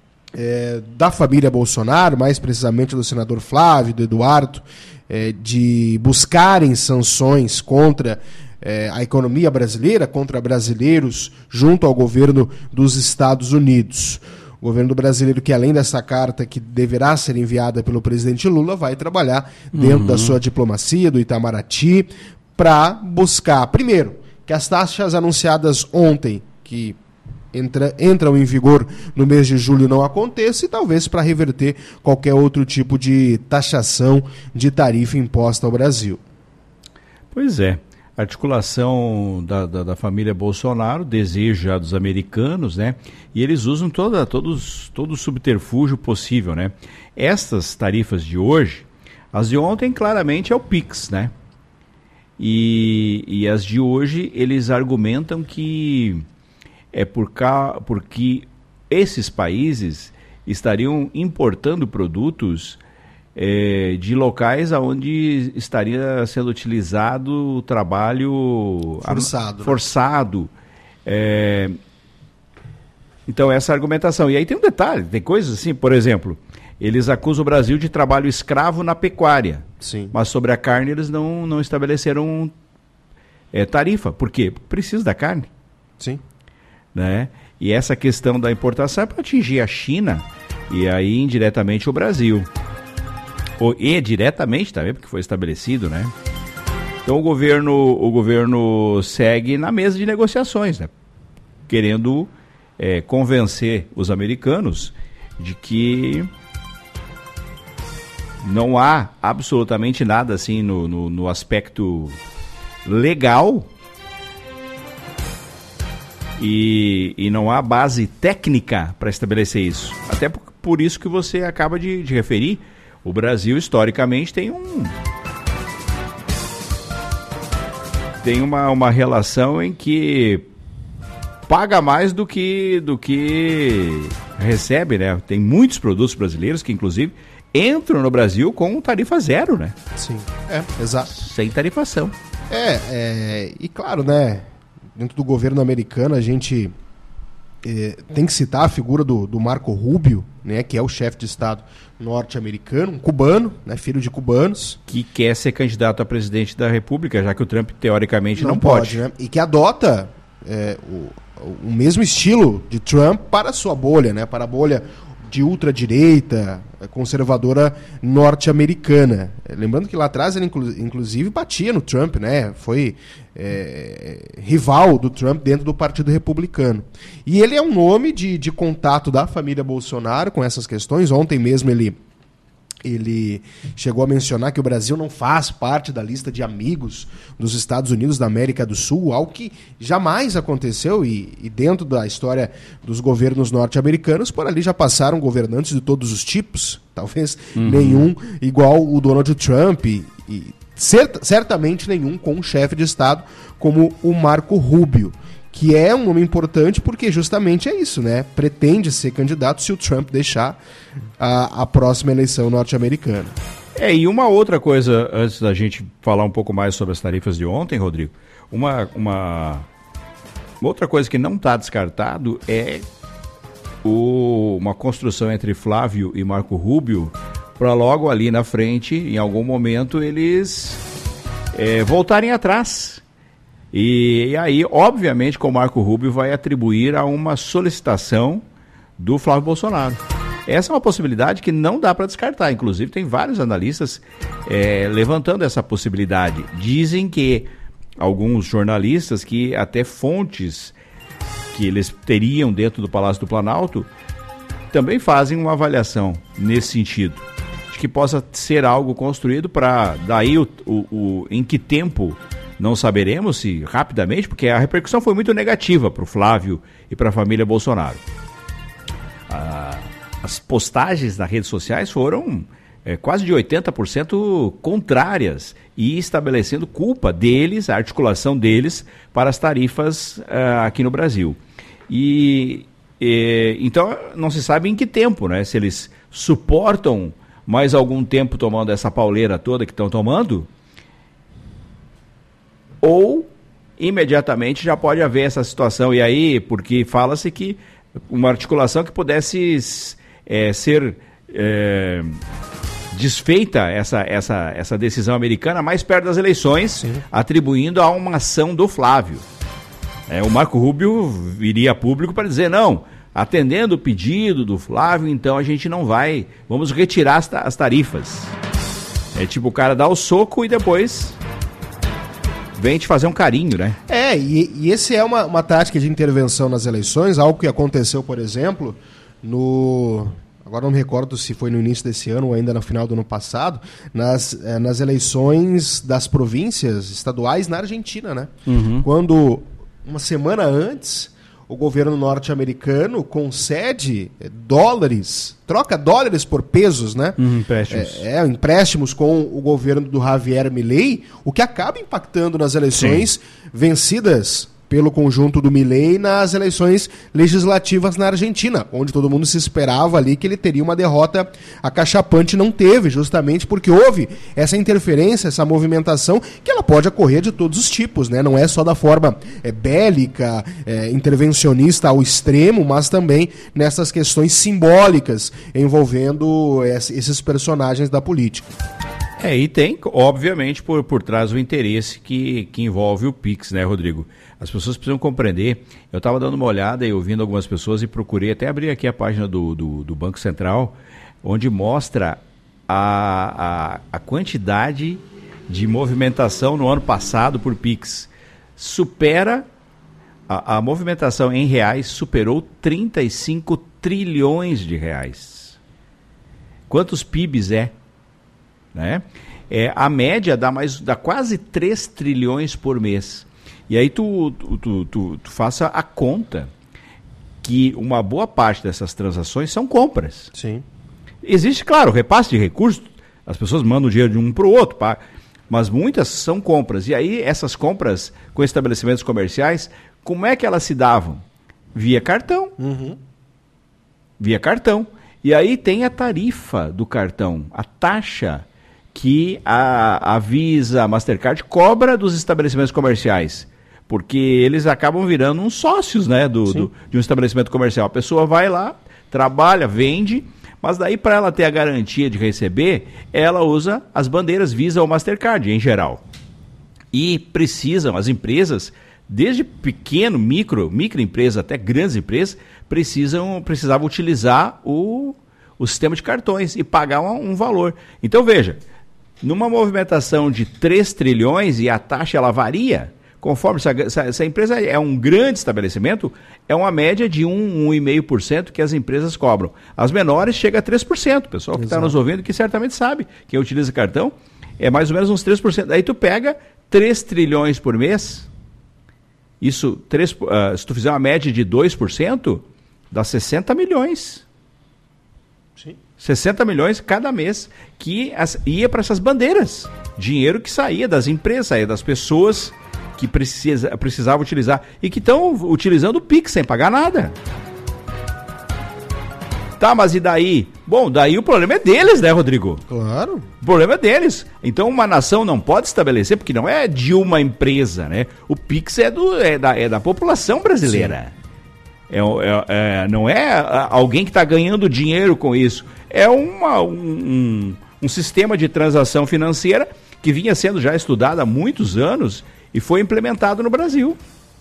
da família Bolsonaro, mais precisamente do senador Flávio, do Eduardo, de buscarem sanções contra a economia brasileira, contra brasileiros, junto ao governo dos Estados Unidos. O governo brasileiro, que além dessa carta que deverá ser enviada pelo presidente Lula, vai trabalhar dentro da sua diplomacia, do Itamaraty, para buscar, primeiro, que as taxas anunciadas ontem, que entram em vigor no mês de julho, não aconteça, e talvez para reverter qualquer outro tipo de taxação de tarifa imposta ao Brasil. Pois é. A articulação da família Bolsonaro, desejo já dos americanos, né? E eles usam todo o subterfúgio possível, né? Estas tarifas de hoje, as de ontem claramente é o PIX, né? E as de hoje eles argumentam que é porque esses países estariam importando produtos de locais onde estaria sendo utilizado o trabalho forçado. Então, essa argumentação. E aí tem um detalhe, tem coisas assim, por exemplo, eles acusam o Brasil de trabalho escravo na pecuária. Sim. Mas sobre a carne eles não estabeleceram tarifa. Por quê? Porque precisa da carne. Sim. Né? E essa questão da importação é para atingir a China e aí indiretamente o Brasil. E diretamente também, porque foi estabelecido, né? Então o governo segue na mesa de negociações, né? Querendo convencer os americanos de que não há absolutamente nada assim no aspecto legal e não há base técnica para estabelecer isso. Até por isso que você acaba de referir. O Brasil, historicamente, tem uma relação em que paga mais do que recebe, né? Tem muitos produtos brasileiros que, inclusive, entram no Brasil com tarifa zero, né? Sim, exato. Sem tarifação. E claro, né? Dentro do governo americano, a gente tem que citar a figura do Marco Rubio, né, que é o chefe de Estado norte-americano, um cubano, né, filho de cubanos. Que quer ser candidato a presidente da República, já que o Trump, teoricamente, não pode. Né? E que adota o mesmo estilo de Trump para a sua bolha, né, para a bolha de ultradireita, conservadora norte-americana. Lembrando que lá atrás ele inclusive batia no Trump, né? Foi rival do Trump dentro do Partido Republicano. E ele é um nome de contato da família Bolsonaro com essas questões. Ontem mesmo ele chegou a mencionar que o Brasil não faz parte da lista de amigos dos Estados Unidos da América do Sul, algo que jamais aconteceu e dentro da história dos governos norte-americanos, por ali já passaram governantes de todos os tipos, talvez nenhum igual o Donald Trump e certamente nenhum com um chefe de Estado como o Marco Rubio, que é um nome importante porque justamente é isso, né? Pretende ser candidato se o Trump deixar a próxima eleição norte-americana. E uma outra coisa, antes da gente falar um pouco mais sobre as tarifas de ontem, Rodrigo, uma outra coisa que não está descartado é uma construção entre Flávio e Marco Rubio para logo ali na frente, em algum momento, eles voltarem atrás. E aí, obviamente, que o Marco Rubio vai atribuir a uma solicitação do Flávio Bolsonaro. Essa é uma possibilidade que não dá para descartar. Inclusive, tem vários analistas levantando essa possibilidade. Dizem que alguns jornalistas, que até fontes que eles teriam dentro do Palácio do Planalto, também fazem uma avaliação nesse sentido. De que possa ser algo construído para daí em que tempo... Não saberemos se rapidamente, porque a repercussão foi muito negativa para o Flávio e para a família Bolsonaro. As postagens nas redes sociais foram quase de 80% contrárias e estabelecendo culpa deles, a articulação deles para as tarifas aqui no Brasil. Então não se sabe em que tempo, né? Se eles suportam mais algum tempo tomando essa pauleira toda que estão tomando, ou imediatamente já pode haver essa situação. E aí, porque fala-se que uma articulação que pudesse ser desfeita essa decisão americana mais perto das eleições, sim, atribuindo a uma ação do Flávio. O Marco Rubio viria a público para dizer, não, atendendo o pedido do Flávio, então a gente não vai, vamos retirar as tarifas. É tipo o cara dá o soco e depois... vem te fazer um carinho, né? E esse é uma tática de intervenção nas eleições, algo que aconteceu, por exemplo, agora não me recordo se foi no início desse ano ou ainda no final do ano passado, nas eleições das províncias estaduais na Argentina, né? Quando, uma semana antes, o governo norte-americano concede troca dólares por pesos, né? Empréstimos. Empréstimos com o governo do Javier Milei, o que acaba impactando nas eleições vencidas pelo conjunto do Milei nas eleições legislativas na Argentina, onde todo mundo se esperava ali que ele teria uma derrota acachapante, não teve, justamente porque houve essa interferência, essa movimentação, que ela pode ocorrer de todos os tipos, né? Não é só da forma bélica, intervencionista ao extremo, mas também nessas questões simbólicas envolvendo esses personagens da política. E tem, obviamente, por trás o interesse que envolve o Pix, né, Rodrigo? As pessoas precisam compreender. Eu estava dando uma olhada e ouvindo algumas pessoas e procurei até abrir aqui a página do Banco Central, onde mostra a quantidade de movimentação no ano passado por Pix. A movimentação em reais superou 35 trilhões de reais. Quantos PIBs é? Né? A média dá quase 3 trilhões por mês. E aí tu faça a conta que uma boa parte dessas transações são compras. Sim. Existe, claro, repasse de recursos, as pessoas mandam dinheiro de um para o outro, mas muitas são compras. E aí essas compras com estabelecimentos comerciais, como é que elas se davam? Via cartão. Via cartão. E aí tem a tarifa do cartão, a taxa que a Visa, a Mastercard cobra dos estabelecimentos comerciais, porque eles acabam virando uns sócios, né, de um estabelecimento comercial. A pessoa vai lá, trabalha, vende, mas daí para ela ter a garantia de receber, ela usa as bandeiras Visa ou Mastercard em geral. E precisam, as empresas, desde pequeno, microempresa até grandes empresas, precisavam utilizar o o sistema de cartões e pagar um valor. Então, veja, numa movimentação de 3 trilhões e a taxa ela varia, conforme essa empresa é um grande estabelecimento, é uma média de 1,5% que as empresas cobram. As menores chega a 3%. O pessoal que está nos ouvindo que certamente sabe, quem utiliza cartão, é mais ou menos uns 3%. Aí tu pega 3 trilhões por mês, isso, se tu fizer uma média de 2%, dá 60 milhões. Sim. 60 milhões cada mês que ia para essas bandeiras. Dinheiro que saía das empresas, saía das pessoas que precisavam utilizar e que estão utilizando o Pix sem pagar nada. Tá, mas e daí? Bom, daí o problema é deles, né, Rodrigo? Claro. O problema é deles. Então uma nação não pode estabelecer, porque não é de uma empresa, né? O Pix é da população brasileira. Não é alguém que está ganhando dinheiro com isso. É um sistema de transação financeira que vinha sendo já estudado há muitos anos e foi implementado no Brasil,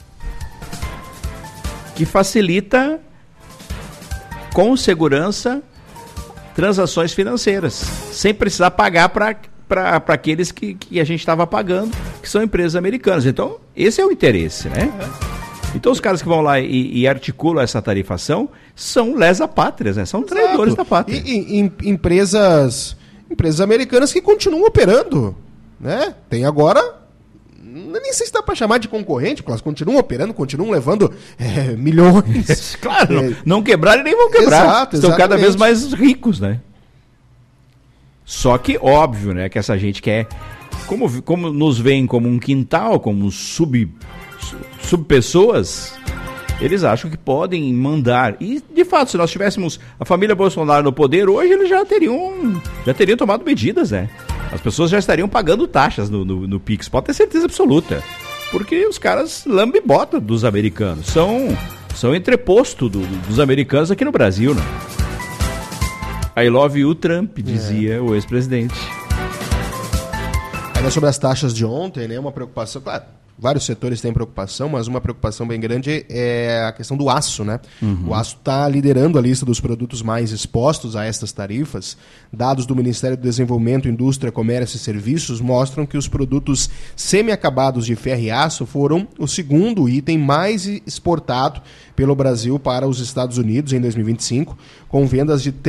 que facilita com segurança transações financeiras, sem precisar pagar para aqueles que a gente estava pagando, que são empresas americanas. Então, esse é o interesse, né? Então, os caras que vão lá e articulam essa tarifação são lesa-pátrias, né? São traidores da pátria. E empresas americanas que continuam operando, né? Tem agora... Nem sei se dá para chamar de concorrente, porque elas continuam operando, continuam levando milhões. Claro, não quebraram e nem vão quebrar. Exato, estão cada vez mais ricos, né? Só que, óbvio, né, que essa gente quer, como nos veem como um quintal, como subpessoas, eles acham que podem mandar. E, de fato, se nós tivéssemos a família Bolsonaro no poder, hoje eles já teriam tomado medidas, né? As pessoas já estariam pagando taxas no Pix, pode ter certeza absoluta. Porque os caras lambibota dos americanos. São entreposto dos americanos aqui no Brasil, né? I love you, Trump, dizia o ex-presidente. Ainda sobre as taxas de ontem, né? Uma preocupação, claro, vários setores têm preocupação, mas uma preocupação bem grande é a questão do aço, né? O aço está liderando a lista dos produtos mais expostos a estas tarifas. Dados do Ministério do Desenvolvimento, Indústria, Comércio e Serviços mostram que os produtos semi-acabados de ferro e aço foram o segundo item mais exportado pelo Brasil para os Estados Unidos em 2025, com vendas de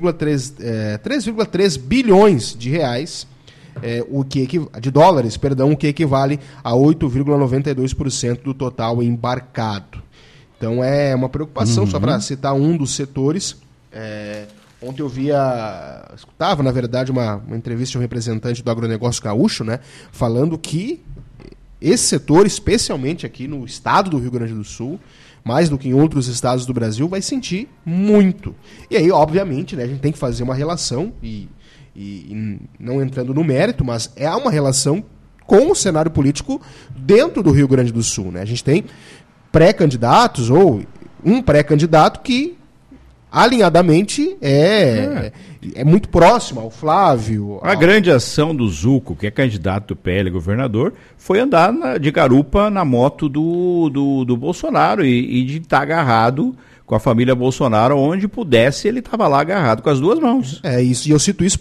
3,3 bilhões de reais. De dólares, o que equivale a 8,92% do total embarcado. Então é uma preocupação, só para citar um dos setores. Ontem eu escutava, na verdade, uma entrevista de um representante do agronegócio gaúcho, né, falando que esse setor, especialmente aqui no estado do Rio Grande do Sul, mais do que em outros estados do Brasil, vai sentir muito. E aí, obviamente, né, a gente tem que fazer uma relação e não entrando no mérito, mas é uma relação com o cenário político dentro do Rio Grande do Sul, né? A gente tem pré-candidatos ou um pré-candidato que alinhadamente é muito próximo ao Flávio. A grande ação do Zuco, que é candidato do PL governador, foi andar de garupa na moto do Bolsonaro e de estar agarrado com a família Bolsonaro, onde pudesse, ele estava lá agarrado com as duas mãos. Isso, e eu cito isso